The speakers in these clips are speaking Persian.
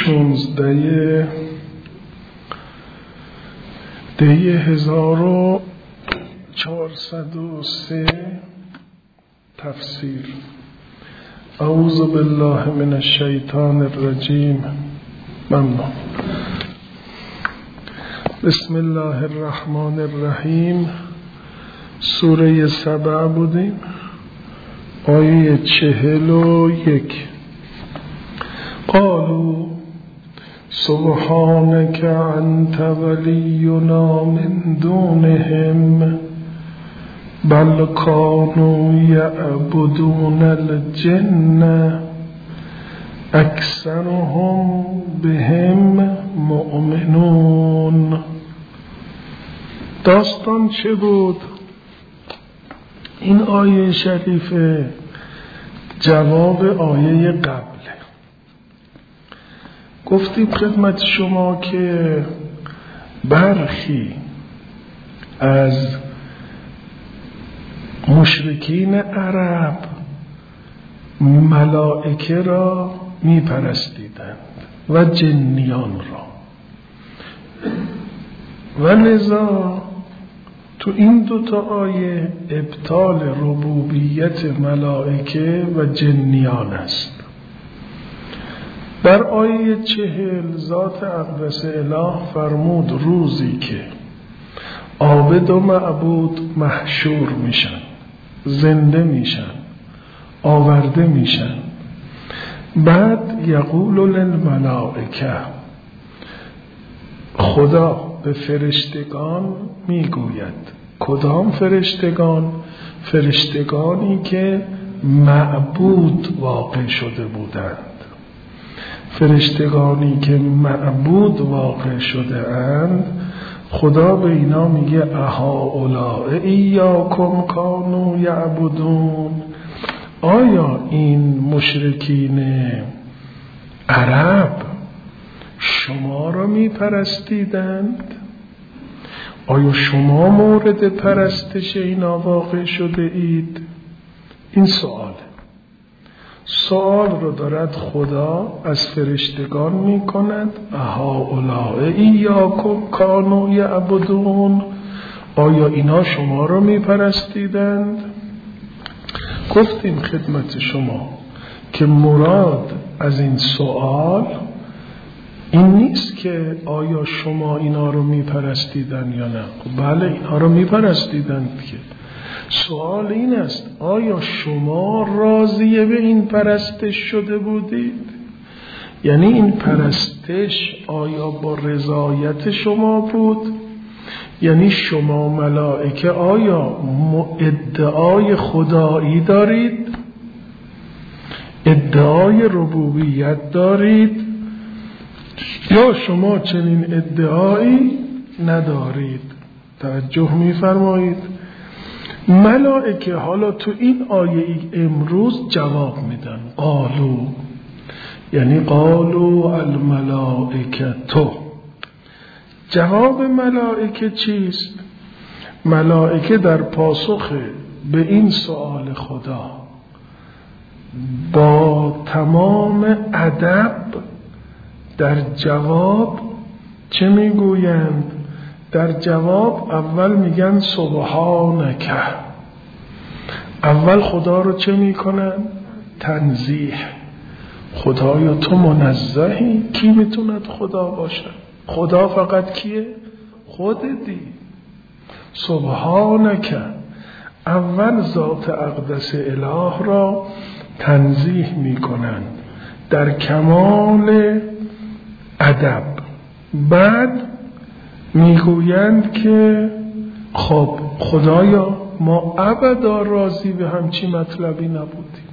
16 دی 1403 تفسیر. اعوذ بالله من الشیطان الرجیم. ممنون. بسم الله الرحمن الرحیم. سوره سبع بودیم، آیه 41. قالوا سبحانك انت ولینا من دونهم بل كانوا يعبدون الجن اکثرهم بهم مؤمنون. داستان چه بود؟ این آیه شریفه جواب آیه قبله. گفتیم خدمت شما که برخی از مشرکین عرب ملائکه را می پرستیدند و جنیان را، و لذا تو این دوتا آیه ابطال ربوبیت ملائکه و جنیان است. در آیه 40 ذات اقدس اله فرمود روزی که عابد و معبود محشور میشن، زنده میشن، آورده میشن. بعد یقول للملائکه، خدا به فرشتگان میگوید. کدام فرشتگان؟ فرشتگانی که معبود واقع شده بودند. فرشتگانی که معبود واقع شده اند، خدا به اینا میگه اهؤلاء ایاکم کانوا یعبدون. آیا این مشرکین عرب شما را میپرستیدند؟ آیا شما مورد پرستش اینا واقع شده اید؟ این سوال رو دارد خدا از فرشتگان می کند. اهؤلاء ایاکم کانوا یعبدون، آیا اینا شما رو می پرستیدند؟ گفتیم خدمت شما که مراد از این سوال این نیست که آیا شما اینا رو می پرستیدن یا نه. بله اینا رو می پرستیدند. که سوال این است آیا شما راضی به این پرستش شده بودید؟ یعنی این پرستش آیا با رضایت شما بود؟ یعنی شما ملائکه آیا ادعای خدایی دارید؟ ادعای ربوبیت دارید؟ یا شما چنین ادعایی ندارید؟ توجه می‌فرمایید؟ ملائکه حالا تو این آیه امروز جواب میدن. قالو یعنی قالو الملائکه تو. جواب ملائکه چیست؟ ملائکه در پاسخ به این سؤال خدا با تمام ادب در جواب چه میگویند؟ در جواب اول میگن سبحانک. اول خدا رو چه میکنن؟ تنزیه. خدایا تو منزهی. کی میتوند خدا باشه؟ خدا فقط کیه؟ خودتی. سبحانک. اول ذات اقدس اله را تنزیه میکنند در کمال ادب. بعد میگویند که خب خدایا ما ابدا راضی به همچی مطلبی نبودیم.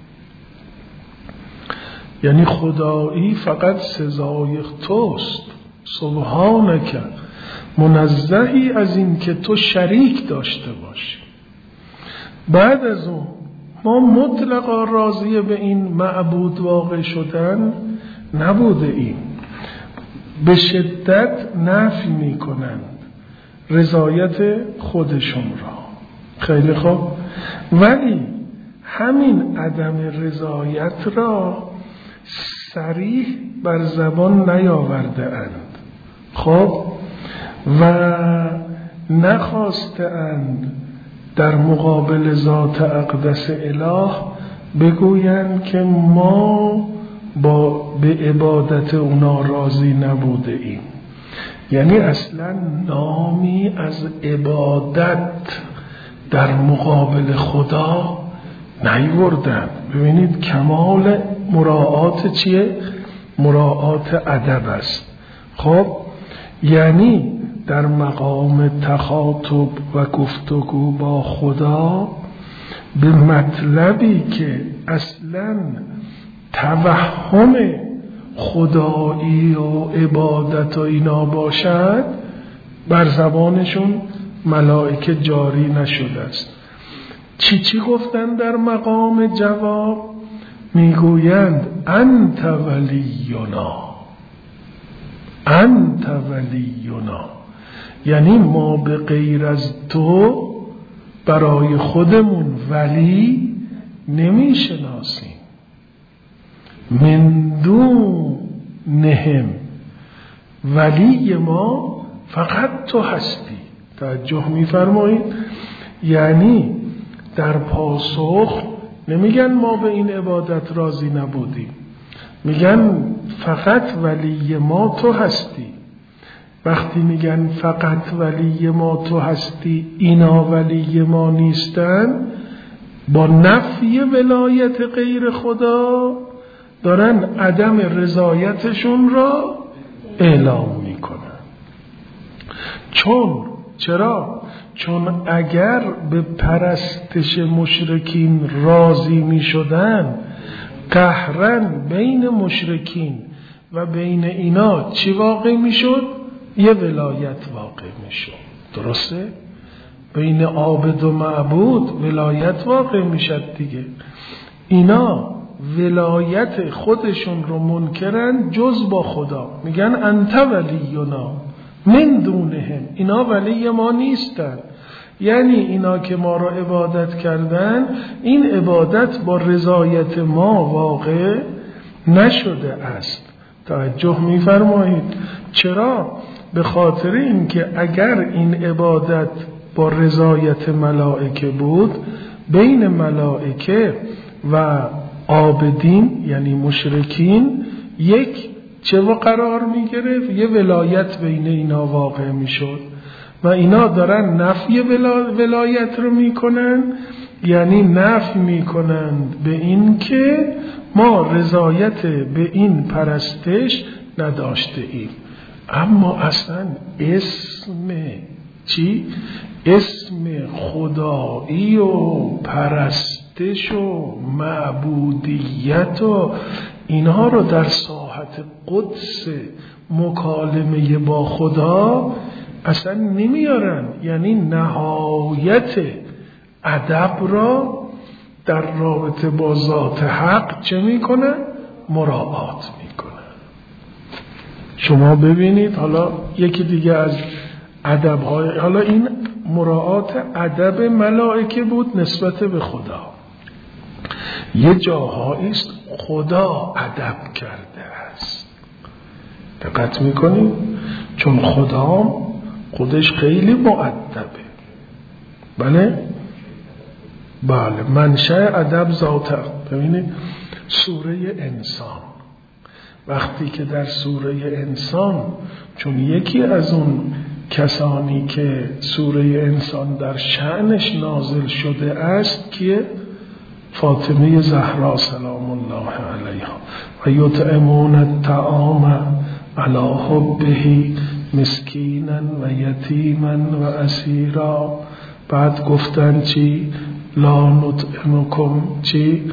یعنی خدایی فقط سزای توست. سبحانک، منزهی از این که تو شریک داشته باشی. بعد از اون ما مطلقا راضی به این معبود واقع شدن نبوده ایم. به شدت نفی می کنند رضایت خودشون را. خیلی خوب، ولی همین عدم رضایت را صریح بر زبان نیاورده اند، خب، و نخواسته اند در مقابل ذات اقدس اله بگویند که ما به عبادت اونا راضی نبوده ایم. یعنی اصلا نامی از عبادت در مقابل خدا نیوردن. ببینید کمال مراعات چیه؟ مراعات ادب است. خب یعنی در مقام تخاطب و گفتگو با خدا به مطلبی که اصلا توهم خدایی و عبادت و اینا باشد بر زبانشون ملائکه جاری نشده است. چی گفتن در مقام جواب؟ میگویند انت ولینا، انت ولینا، یعنی ما به غیر از تو برای خودمون ولی نمی شناسیم. من دونهم، ولی ما فقط تو هستی. توجه می‌فرمایید؟ یعنی در پاسخ نمیگن ما به این عبادت راضی نبودیم، میگن فقط ولی ما تو هستی. وقتی میگن فقط ولی ما تو هستی، اینا ولی ما نیستن، با نفی ولایت غیر خدا دارن عدم رضایتشون را اعلام میکنن. چرا؟ چون اگر به پرستش مشرکین راضی میشدن، قهرن بین مشرکین و بین اینا چی واقع میشد؟ یه ولایت واقع میشد. درسته؟ بین عابد و معبود ولایت واقع میشد دیگه. اینا ولایت خودشون رو منکرن جز با خدا، میگن انت ولینا من دونهم، اینا ولی ما نیستن. یعنی اینا که ما رو عبادت کردن، این عبادت با رضایت ما واقع نشده است. توجه میفرمایید؟ چرا؟ به خاطر اینکه اگر این عبادت با رضایت ملائکه بود، بین ملائکه و عابدین یعنی مشرکین یک چه قرار می گرفت؟ یه ولایت بین اینا واقع می شد و اینا دارن نفی ولایت رو می کنن، یعنی نفی می کنند به این که ما رضایت به این پرستش نداشته ایم. اما اصلا اسم چی؟ اسم خدایی و پرستش و معبودیت و اینها رو در ساحت قدس مکالمه با خدا اصلا نمیارن. یعنی نهایت ادب را در رابطه با ذات حق چه میکنن؟ مراعات میکنن. شما ببینید حالا یکی دیگه از ادب‌های، حالا این مراعات ادب ملائکه بود نسبت به خدا. یه جاهایی است خدا ادب کرده است. دقت میکنید؟ چون خدا خودش خیلی مؤدبه. بله منشأ ادب ذات. ببینید سوره انسان، وقتی که در سوره انسان، چون یکی از اون کسانی که سوره انسان در شأنش نازل شده است که فاطمه زهرا سلام الله علیها، و یطعمون الطعام علی حبه مسکینا و یتیما و اسیرا. بعد گفتن چی؟ لا نطعمکم چی؟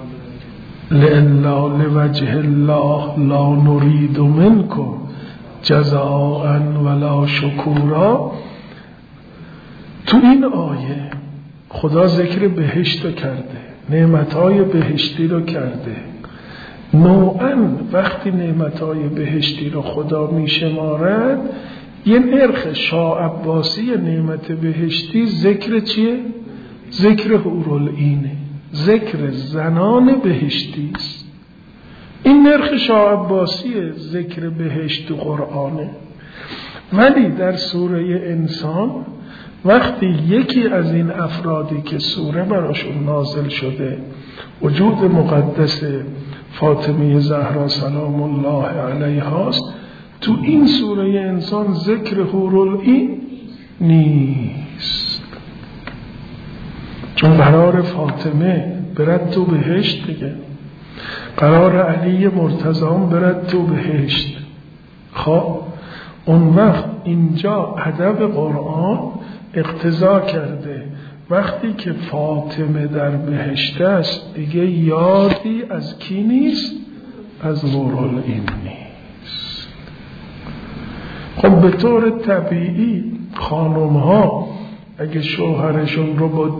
لله لوجه الله لا نريد منکم جزاء ولا شکورا. تو این آیه خدا ذکر بهشت کرده، نعمتهای بهشتی رو کرده. نوعاً وقتی نعمتهای بهشتی رو خدا می شمارد، یه نرخ شاه عباسی نعمت بهشتی ذکر چیه؟ ذکر حورالعینه، ذکر زنان بهشتی است. این نرخ شاه عباسیه، ذکر بهشت تو قرآنه. ولی در سوره انسان وقتی یکی از این افرادی که سوره براشون نازل شده وجود مقدس فاطمه زهرا سلام الله علیها است، تو این سوره انسان ذکر حورالعین نیست، چون قرار فاطمه برد تو بهشت دیگه، قرار علی مرتضی برد تو بهشت. خب اون وقت اینجا ادب قرآن اقتضا کرده وقتی که فاطمه در بهشت است دیگه یادی از کی نیست؟ از حورالعین نیست. خب به طور طبیعی خانم ها اگه شوهرشون رو با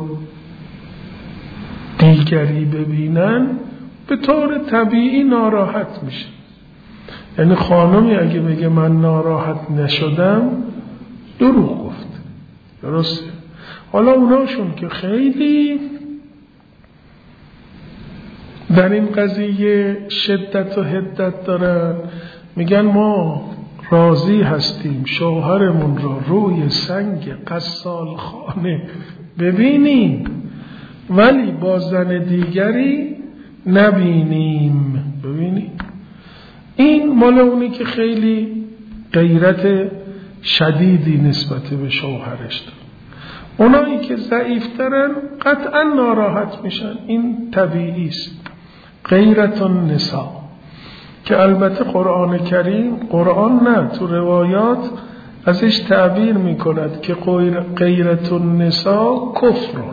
دیگری ببینن به طور طبیعی ناراحت میشه. یعنی خانمی اگه بگه من ناراحت نشدم دروغ گفت. درسته؟ حالا اوناشون که خیلی در این قضیه شدت و حدت دارن میگن ما راضی هستیم شوهرمون رو روی سنگ قصال خانه ببینیم ولی با زن دیگری نبینیم. ببینیم این مال اونی که خیلی غیرت شدیدی نسبت به شوهرش داره. اونایی که ضعیفترن قطعا ناراحت میشن، این طبیعی است. غیرت النساء که البته قرآن کریم، قرآن نه، تو روایات ازش تعبیر میکند که غیرت النساء کفرون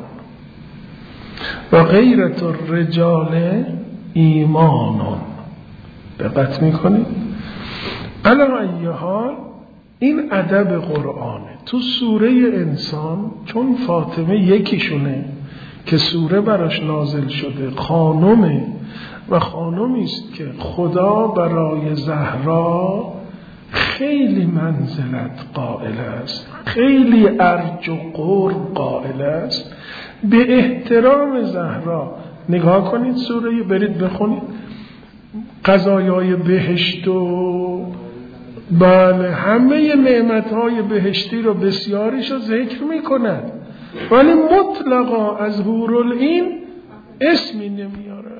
و غیرت الرجال ایمانون. دقت میکنید؟ علی ای حال این ادب قرآنه. تو سوره انسان چون فاطمه یکیشونه که سوره براش نازل شده، خانمه و خانمی است که خدا برای زهرا خیلی منزلت قائل است، خیلی ارج و قرب قائل است. به احترام زهرا نگاه کنید سوره، برید بخونید قضایای بهشت و بله همه نعمتهای بهشتی رو بسیاریش رو ذکر میکند ولی مطلقا از حورالعین اسمی نمیارد.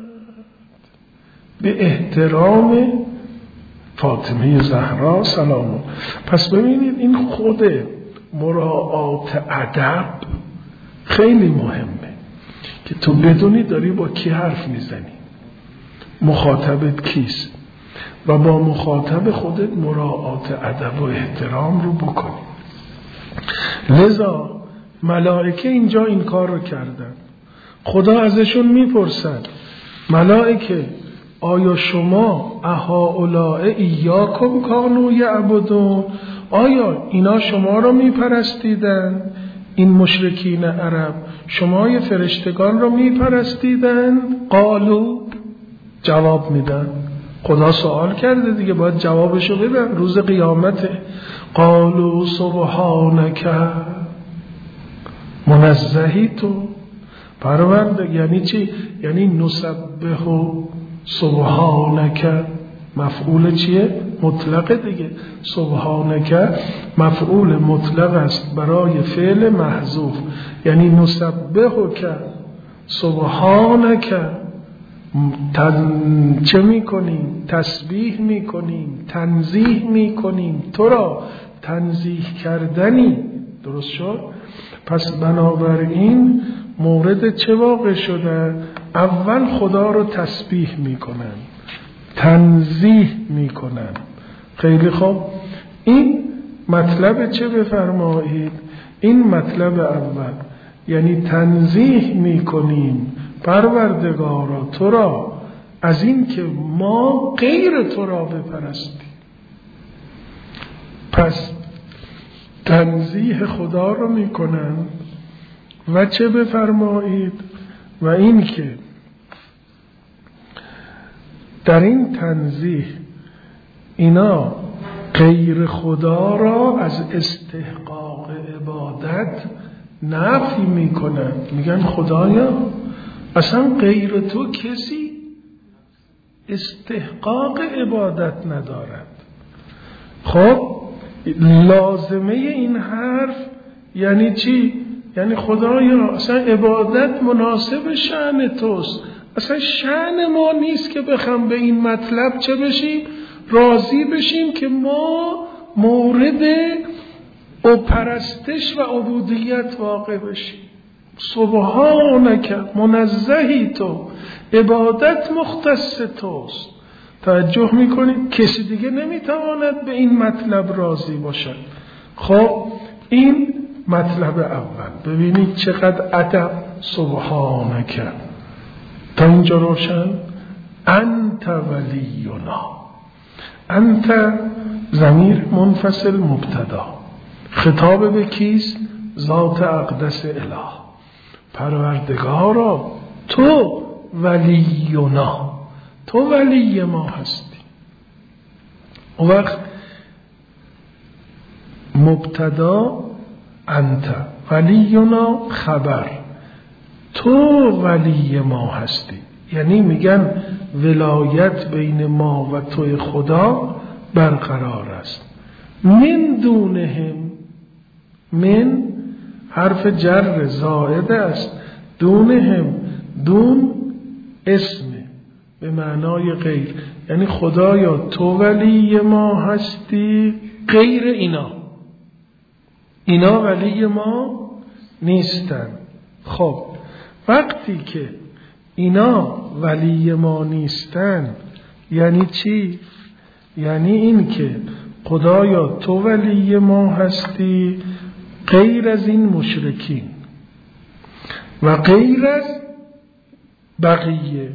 به احترام فاطمه زهرا سلام. پس ببینید این خود مراعات ادب خیلی مهمه که تو بدونی داری با کی حرف میزنی، مخاطبت کیست و با مخاطب خودت مراعات ادب و احترام رو بکنی. لذا ملائکه اینجا این کار رو کردن. خدا ازشون میپرسد ملائکه آیا شما اهؤلاء ایاکم کانوا یعبدون، آیا اینا شما رو میپرستیدن؟ این مشرکین عرب شما فرشتگان رو میپرستیدن؟ قالو جواب میدن. خدا سوال کرده دیگه باید جوابشو بدن روز قیامته. قالو سبحانک، منزهی تو پرونده. یعنی چی؟ یعنی نسبح سبحانک، مفعول چیه؟ مطلقه دیگه. سبحانک مفعول مطلق است برای فعل محذوف، یعنی نسبحک سبحانک، چه میکنیم؟ تسبیح میکنیم، تنزیه میکنیم، تو را تنزیه کردنی. درست شد؟ پس بنابراین مورد چه واقع شده؟ اول خدا رو تسبیح میکنن، تنزیه میکنن. خیلی خوب، این مطلب چه بفرمایید؟ این مطلب اول، یعنی تنزیه میکنیم پروردگارا تو را از این که ما غیر تو را بپرستیم. پس تنزیه خدا رو میکنن و چه بفرمایید؟ و این که در این تنزیه اینا غیر خدا را از استحقاق عبادت نفی میکنن. میگن خدایا اصلا غیر تو کسی استحقاق عبادت ندارد. خب لازمه این حرف یعنی چی؟ یعنی خدایا اصلا عبادت مناسب شأن توست، اصلا شأن ما نیست که بخوام به این مطلب چه بشیم؟ راضی بشیم که ما مورد پرستش و عبودیت واقع بشیم. سبحانک، منزهی تو، عبادت مختص توست. توجه میکنید کسی دیگه نمیتواند به این مطلب راضی باشد. خب این مطلب اول. ببینید چقدر ادب. سبحانک تا اینجا روشن. انت ولینا، انت ضمیر منفصل مبتدا، خطاب به کیست؟ ذات اقدس اله. پروردگارا تو ولینا، تو ولی ما هستی. اون وقت مبتدا انت، ولینا خبر، تو ولی ما هستی. یعنی میگن ولایت بین ما و توی خدا برقرار است. من دونهم، من حرف جر زائد است، دونهم، دون اسمه به معنای غیر. یعنی خدایا تو ولی ما هستی غیر اینا، اینا ولی ما نیستن. خب وقتی که اینا ولی ما نیستن یعنی چی؟ یعنی این که خدایا تو ولی ما هستی غیر از این مشرکین و غیر از بقیه.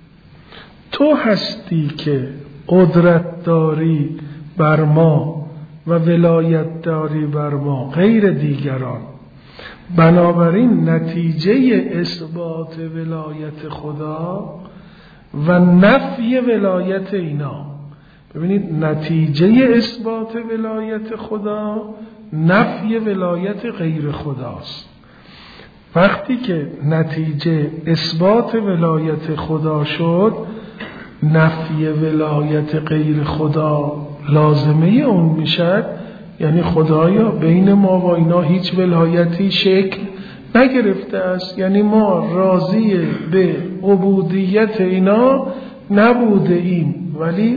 تو هستی که قدرت داری بر ما و ولایت داری بر ما غیر دیگران. بنابراین نتیجه اثبات ولایت خدا و نفی ولایت اینا، ببینید نتیجه اثبات ولایت خدا نفی ولایت غیر خداست. وقتی که نتیجه اثبات ولایت خدا شد، نفی ولایت غیر خدا لازمه اون میشد. یعنی خدایا بین ما و اینا هیچ ولایتی شکل نگرفته است، یعنی ما راضی به عبودیت اینا نبوده ایم، ولی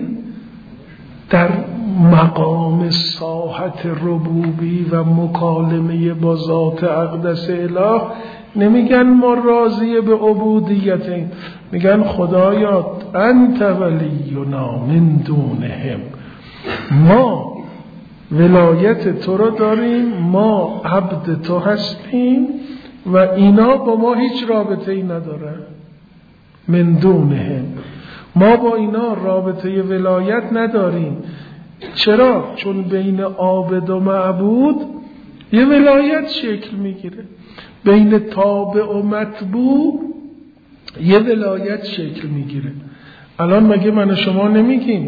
در مقام ساحت ربوبی و مکالمه با ذات اقدس اله نمیگن ما راضی به عبودیت این، میگن خدایا انت ولینا من دونهم، ما ولایت تو رو داریم، ما عبد تو هستیم و اینا با ما هیچ رابطه ای ندارن. من دونهم، ما با اینا رابطه ولایت نداریم. چرا؟ چون بین عابد و معبود یه ولایت شکل میگیره، بین تابع و متبوع یه ولایت شکل میگیره. الان مگه من و شما نمیگیم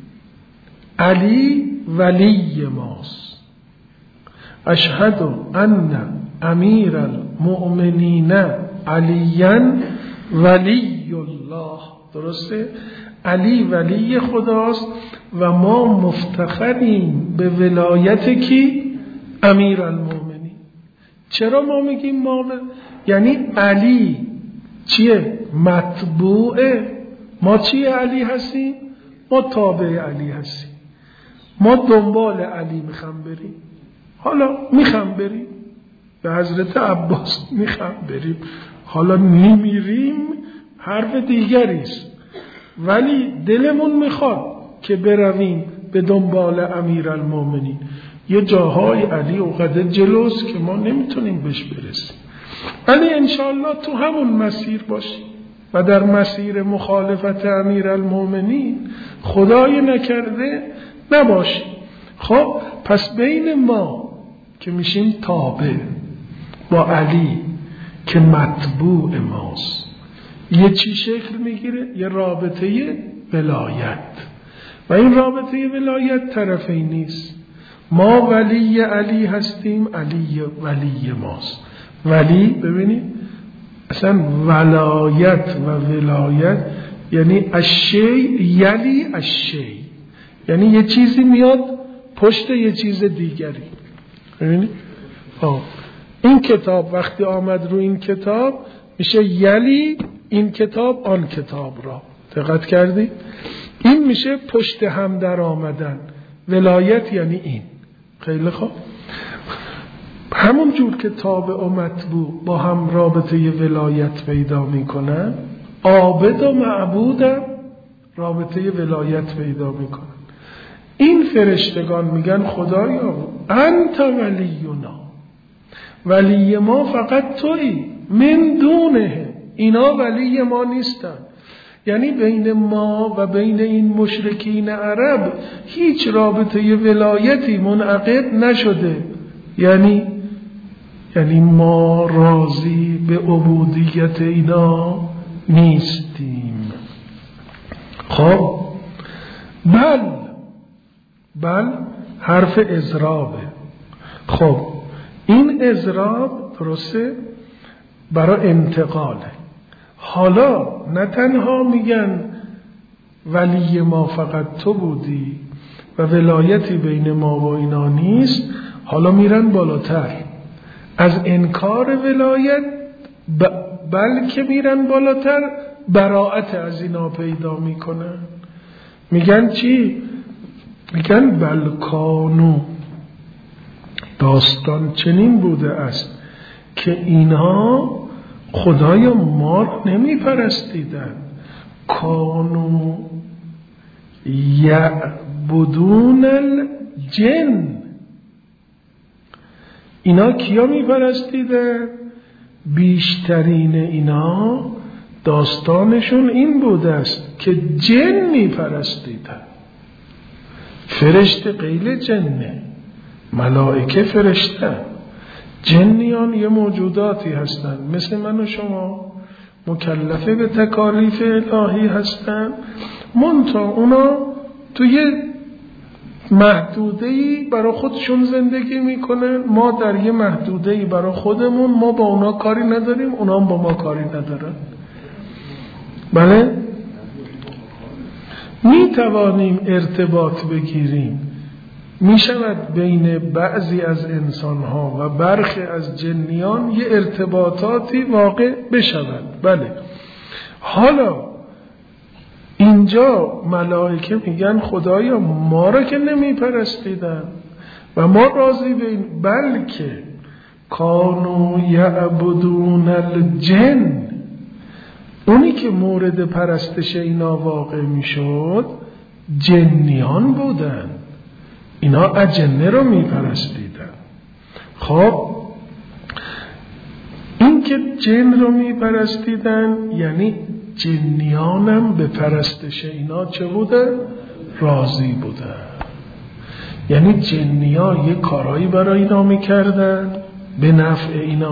علی ولی ماست، اشهد ان امیر المؤمنین علیاً ولی الله، درسته؟ علی ولی خداست و ما مفتخریم به ولایت کی؟ امیر المؤمنین. چرا ما میگیم ما یعنی علی چیه؟ متبوعه. ما چیه علی هستیم؟ ما تابع علی هستیم، ما دنبال علی میخوام بریم. حالا میخوام بریم به حضرت عباس، میخوام بریم، حالا نمیریم حرف دیگریست، ولی دلمون میخواد که برویم به دنبال امیرالمومنین. یه جاهای علی اوقات جلوست که ما نمیتونیم بهش برسیم، ولی انشاءالله تو همون مسیر باشیم و در مسیر مخالفت امیرالمومنین خدای نکرده نباشیم. خب پس بین ما که میشیم تابع با علی که متبوع ماست یه چی شکل میگیره؟ یه رابطه ولایت، و این رابطه ولایت طرفی نیست. ما ولی علی هستیم، علی ولی ماست. ولی ببینید اصلا ولایت و ولایت یعنی الشیء یلی الشیء، یعنی یه چیزی میاد پشت یه چیز دیگری. ببینید این کتاب وقتی آمد رو این کتاب میشه یلی این کتاب آن کتاب را. دقت کردی؟ این میشه پشت هم در آمدن. ولایت یعنی این. خیلی خوب. همون جور که تابع و متبوع با هم رابطه ولایت پیدا میکنن، عابد و معبودم رابطه ولایت پیدا میکنن. این فرشتگان میگن خدایا انت ولینا، ولی ما فقط تویی، من دونه اینا ولی ما نیستن. یعنی بین ما و بین این مشرکین عرب هیچ رابطه ولایتی منعقد نشده. یعنی ما راضی به عبودیت اینا نیستیم. خب بل حرف اضرابه. خب این اضراب درسته برای انتقاله. حالا نه تنها میگن ولی ما فقط تو بودی و ولایتی بین ما و اینا نیست، حالا میرن بالاتر از انکار ولایت، بلکه میرن بالاتر براءت از اینا پیدا میکنن. میگن چی؟ میگن بلکانو، داستان چنین بوده است که اینها خدای ما نمی پرستیدن، کانو یعبدون الجن. اینا کیا می پرستیدن؟ بیشترین اینا داستانشون این بوده است که جن می پرستیدن. فرشته قیل جنه، ملائکه فرشته، جنیان یه موجوداتی هستن مثل من و شما، مکلفه به تکالیف الهی هستن، منتها اونا توی محدوده‌ای برای خودشون زندگی میکنن، ما در یه محدوده‌ای برای خودمون، ما با اونا کاری نداریم، اونا هم با ما کاری ندارن. بله؟ میتوانیم ارتباط بگیریم، میشود بین بعضی از انسانها و برخی از جنیان یه ارتباطاتی واقع بشود. بله. حالا اینجا ملائکه میگن خدایا ما را که نمی پرستیدن و ما راضی به این، بلکه کانو یعبدون الجن، اونی که مورد پرستش اینا واقع میشد جنیان بودن. اینا اجنه رو می پرستیدن. خب این که جن رو می پرستیدن یعنی جنیانم به پرستش اینا چه بودن؟ راضی بودن. یعنی جنیا یه کارایی برای اینا می کردن به نفع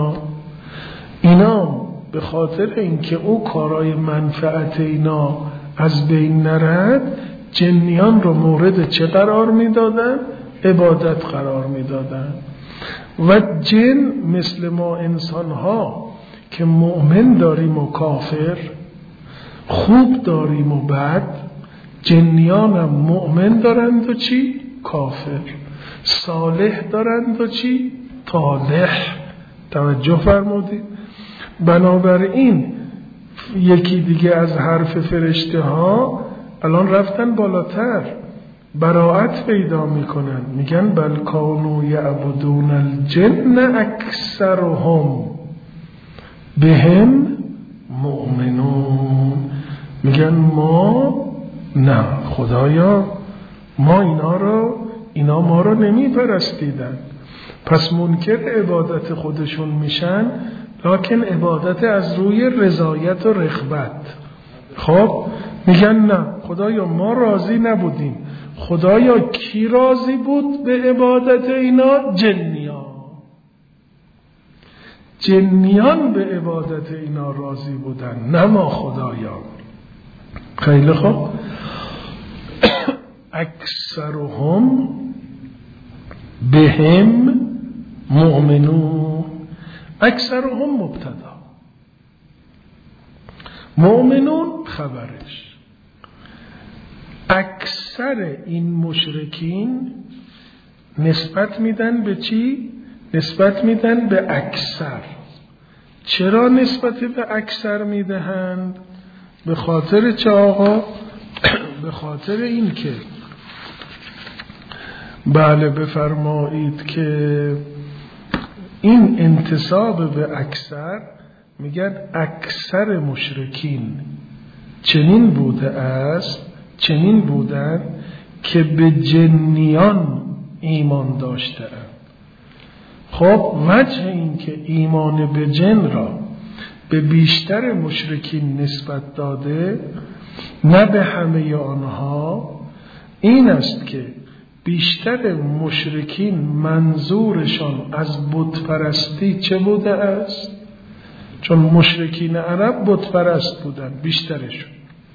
اینا به خاطر اینکه او کارای منفعت اینا از بین نرد، جنیان رو مورد چه قرار می دادن؟ عبادت قرار می دادن. و جن مثل ما انسان ها که مؤمن داریم و کافر، خوب داریم و بد، جنیان هم مؤمن دارند و چی؟ کافر. صالح دارند و چی؟ طالح. توجه فرمودید؟ بنابراین یکی دیگه از حرف فرشته ها الان رفتن بالاتر، براءت پیدا میکنن، میگن بل کانوا یعبدون الجن اکثرهم بهم مؤمنون. میگن ما نه خدایا، ما اینا ما رو نمی پرستیدن، پس منکر عبادت خودشون میشن، لکن عبادت از روی رضایت و رغبت. خب میگن نه خدایا ما راضی نبودیم. خدایا کی راضی بود به عبادت اینا؟ جنیان به عبادت اینا راضی بودن، نه ما خدایا. خیلی خوب. اکثرهم بهم مؤمنون. اکثرهم مبتدا، مؤمنون خبرش. اکثر این مشرکین نسبت میدن به چی؟ نسبت میدن به اکثر. چرا نسبت به اکثر میدهند؟ به خاطر چه آقا؟ به خاطر این که بله بفرمایید که این انتساب به اکثر، میگن اکثر مشرکین چنین بوده است، چنین بودن که به جنیان ایمان داشته اند. خب وجه این که ایمان به جن را به بیشتر مشرکین نسبت داده، نه به همه آنها، این است که بیشتر مشرکین منظورشان از بت پرستی چه بوده است؟ چون مشرکین عرب بت پرست بودن بیشترشون،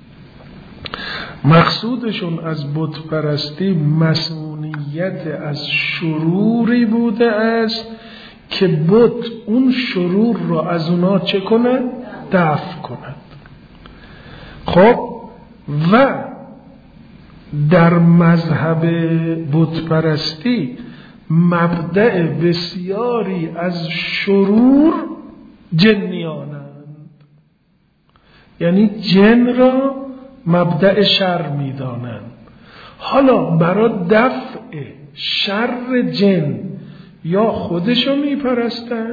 مقصودشون از بت پرستی مسئولیت از شروری بوده است که بت اون شرور را از اونا چه کند؟ دفع کند. خب و در مذهب بت پرستی مبدأ بسیاری از شرور جنیانند، یعنی جن را مبدأ شر می‌دانند. حالا برای دفع شر جن یا خودشو میپرستن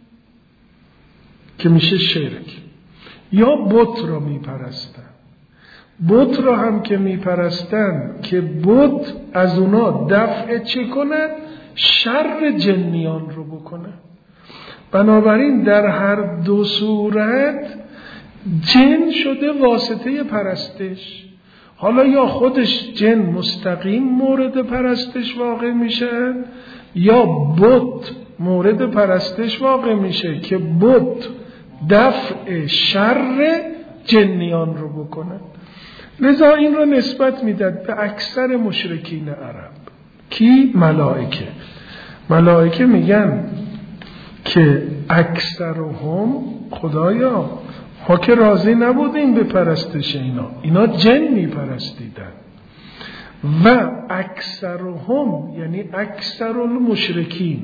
که میشه شرک، یا بت را میپرستن. بت را هم که میپرستن که بت از اونا دفع چه کند؟ شر جنیان رو بکنه. بنابراین در هر دو صورت جن شده واسطه پرستش. حالا یا خودش جن مستقیم مورد پرستش واقع میشه، یا بت مورد پرستش واقع میشه که بت دفع شر جنیان رو بکنه. لذا این رو نسبت میداد به اکثر مشرکین عرب. کی؟ ملائکه. ملائکه میگن که اکثرهم، خدایا ما که راضی نبودیم به پرستش اینا جن میپرستیدن. و اکثرهم یعنی اکثر المشرکین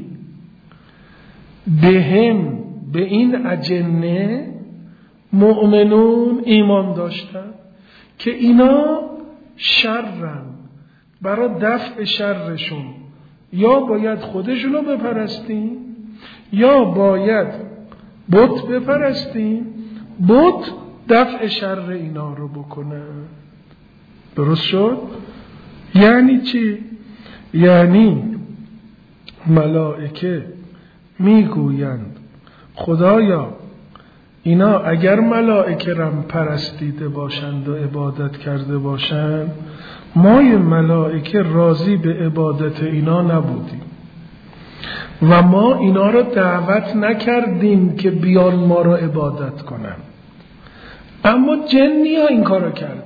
بهم، به این اجنه مؤمنون ایمان داشتن که اینا شرن، برای دفع شرشون یا باید خودشونو بپرستیم یا باید بت بپرستیم، بت دفع شر اینا رو بکنه. درست شد؟ یعنی چی؟ یعنی ملائکه میگویند خدایا اینا اگر ملائکه را پرستیده باشند و عبادت کرده باشند، ما ملائکه راضی به عبادت اینا نبودیم و ما اینا را دعوت نکردیم که بیان ما را عبادت کنن، اما جنیا این کارو کردن.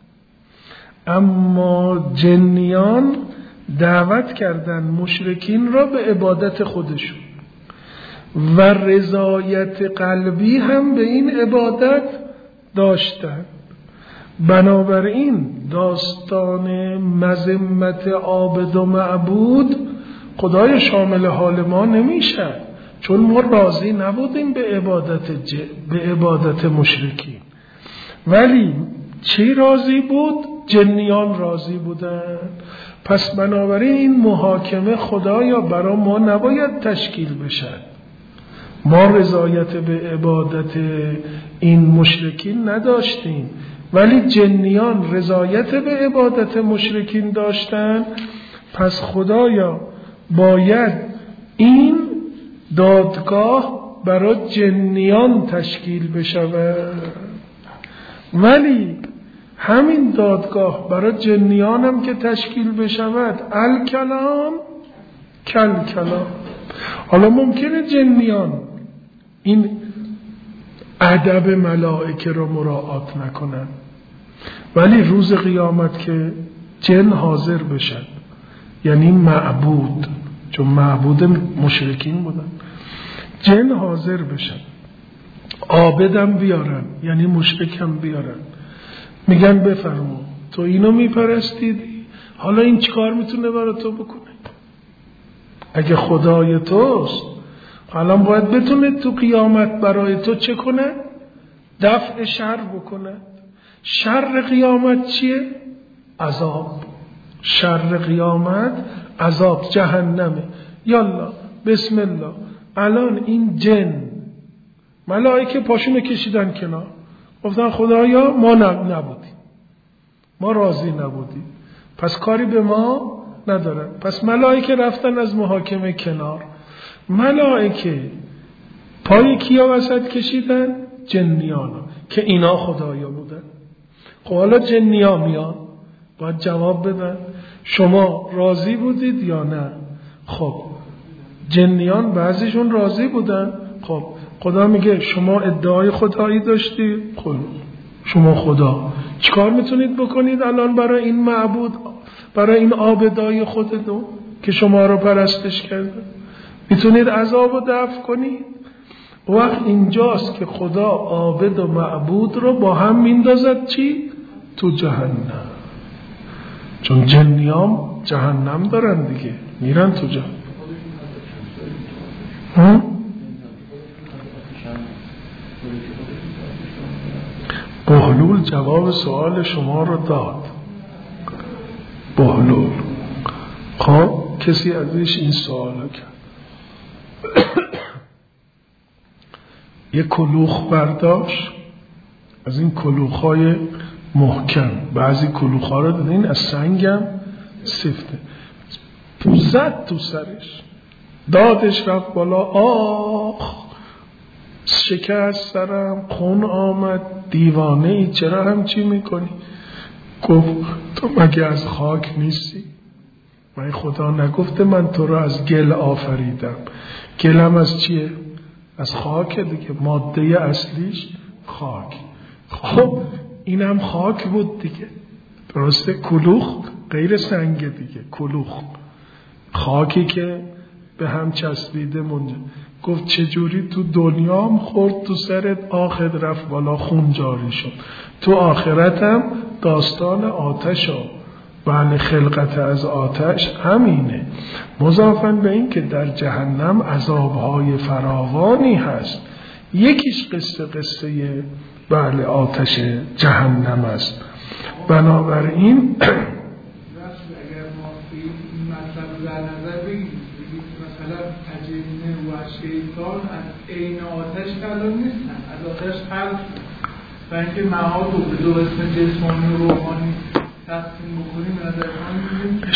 اما جنیان دعوت کردن مشرکین را به عبادت خودشون و رضایت قلبی هم به این عبادت داشتن. بنابراین داستان مذمت عابد و معبود خدای شامل حال ما نمیشه، چون ما راضی نبودیم به عبادت مشرکین. ولی چی راضی بود؟ جنیان راضی بودن. پس بنابراین این محاکمه خدایا برای ما نباید تشکیل بشد. ما رضایت به عبادت این مشرکین نداشتیم، ولی جنیان رضایت به عبادت مشرکین داشتن. پس خدایا باید این دادگاه برای جنیان تشکیل بشود. ولی همین دادگاه برای جنیان هم که تشکیل بشود، الکلام کل کلام. حالا ممکنه جنیان این ادب ملائکه رو مراعات نکنن، ولی روز قیامت که جن حاضر بشن، یعنی معبود، چون معبود مشرکین بودن، جن حاضر بشن، عابدم بیارن یعنی مشرکم بیارن، میگن بفرما تو اینو میپرستیدی، حالا این چیکار میتونه برای تو بکنه؟ اگه خدای توست الان باید بتونه تو قیامت برای تو چه کنه؟ دفع شر بکنه. شر قیامت چیه؟ عذاب. شر قیامت عذاب جهنمه. یالا بسم الله. الان این جن ملائکه پاشونو کشیدن کنار، گفتن خدایا ما نبودیم، ما راضی نبودیم، پس کاری به ما ندارن. پس ملائکه رفتن از محاکمه کنار. ملائکه پای کیا وسط کشیدن؟ جنیانا که اینا خدایا بودن. خب حالا جنیا میان باید جواب بدن شما راضی بودید یا نه؟ خب جنیان بعضیشون راضی بودن. خب خدا میگه شما ادعای خدایی داشتید، خب شما خدا چیکار میتونید بکنید الان برای این معبود، برای این عابدای خودتون که شما رو پرستش کرده؟ میتونید عذاب رو دفع کنید؟ وقت اینجاست که خدا عابد و معبود رو با هم میندازد چی؟ تو جهنم. چون جنیام جهنم دارن دیگه، میرن تو جهنم. بهلول جواب سوال شما رو داد. بهلول خب کسی ازش این سوال کرد. یه کلوخ برداشت از این کلوخ‌های محکم، بعضی کلوخ‌ها رو دیدین از سنگم سفته، زد تو سرش، دادش رفت بالا، آخ شکست سرم، خون آمد، دیوانه ای چرا همچی میکنی؟ گفت تو مگه از خاک نیستی؟ من خدا نگفته من تو رو از گل آفریدم؟ گلم از چیه؟ از خاک دیگه، ماده اصلیش خاک. خب اینم خاک بود دیگه، درسته؟ کلوخ غیر سنگ دیگه، کلوخ خاکی که به هم چسبیده مونده. گفت چجوری تو دنیام خورد تو سرت، آخر رفت بالا، خون جاری شد، تو آخرتم داستان آتش ها. بله خلقت از آتش همینه. مضافاً به این که در جهنم عذابهای فراوانی هست، یکیش قصه بله آتش جهنم است. بنابراین اگر ما این مطلب در نظر بگیریم مثلا اجنه و شیطان از عین آتش خلق نیستن، از آتش خلق و اینکه معاد رو به دو قسم جسمانی و روحانی تقسیم بکنیم نظر ما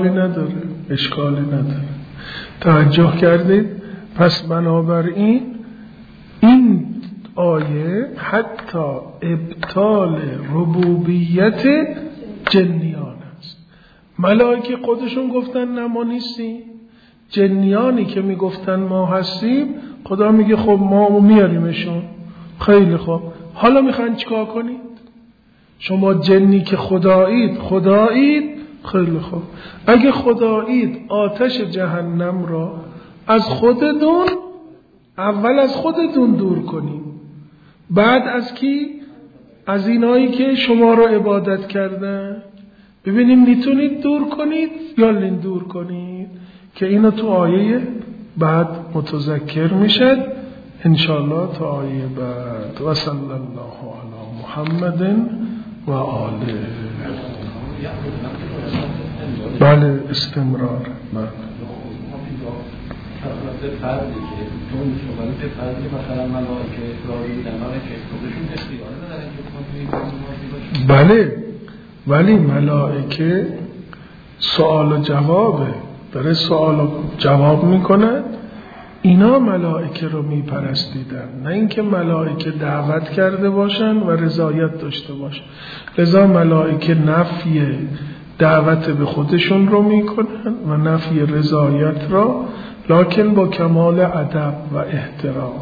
اشکالی نداره. توجه کردید؟ پس بنابراین این آیه حتی ابطال ربوبیت جنیان است. ملائکه خودشون گفتن نه ما نیستیم، جنیانی که میگفتن ما هستیم خدا میگه خب ما میاریمشون. خیلی خوب، حالا میخواین چیکار کنید؟ شما جنی که خدایید خیلی خوب، اگه خدایید آتش جهنم را از خودتون، اول از خودتون دور کنید، بعد از کی؟ از اینایی که شما را عبادت کردن. ببینیم میتونید دور کنید یا لین دور کنید، که اینو تو آیه بعد متذکر میشد انشاءالله. تا آیه بعد و صلی الله علی محمد و آله. بله استمرار. بله فرضی که چون شغلی به فرضی مثلا ملائکه راضی بودن، ملائکه خودشون اختیار ندارن که بله، ولی ملائکه سوال و جوابه، داره سوال و جواب میکنه. اینا ملائکه رو میپرستیدن، نه اینکه ملائکه دعوت کرده باشن و رضایت داشته باشن. لذا ملائکه نفی دعوت به خودشون رو میکنن و نفی رضایت را، لکن با کمال ادب و احترام.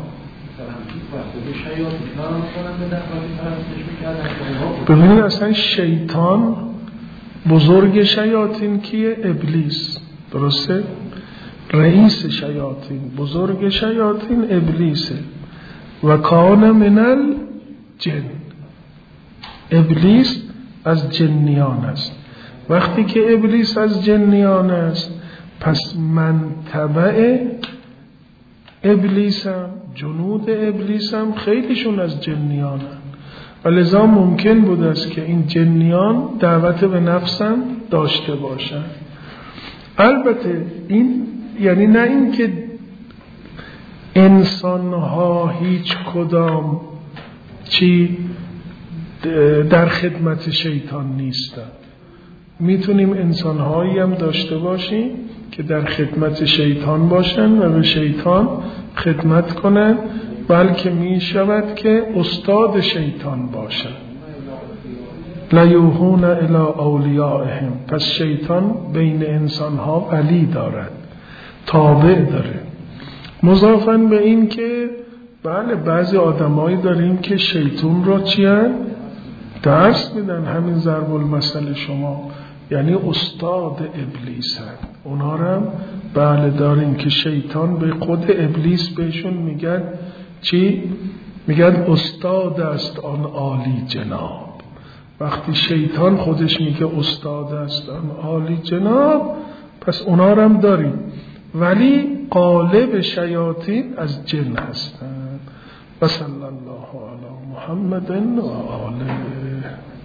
ببینید اصلا شیطان بزرگ شیاطین کیه؟ ابلیس، درسته؟ رئیس شیاطین، بزرگ شیاطین ابلیسه. و کان من الجن، ابلیس از جنیان است. وقتی که ابلیس از جنیان است پس من تبع ابلیسم، جنود ابلیسم خیلیشون از جنیانن و لذا ممکن بود است که این جنیان دعوت به نفسم داشته باشن. البته این یعنی نه این که انسانها هیچ کدام در خدمت شیطان نیستن. میتونیم انسانهایی هم داشته باشیم که در خدمت شیطان باشن و به شیطان خدمت کنن، بلکه میشود که استاد شیطان باشن. لیوحون الی اولیائهم، پس شیطان بین انسانها ولی دارد، تابع داره. مضافاً به این که بله بعضی آدمایی داریم که شیطان را درس میدن، همین ضرب المثل شما یعنی استاد ابلیس هست. اونا هم بله داریم که شیطان به خود ابلیس بهشون میگن میگن استاد است آن عالی جناب. وقتی شیطان خودش میگه استاد است آن عالی جناب پس اونا هم داریم، ولی غالب شیاطین از جن هستند. و صلی الله علی محمد و آله.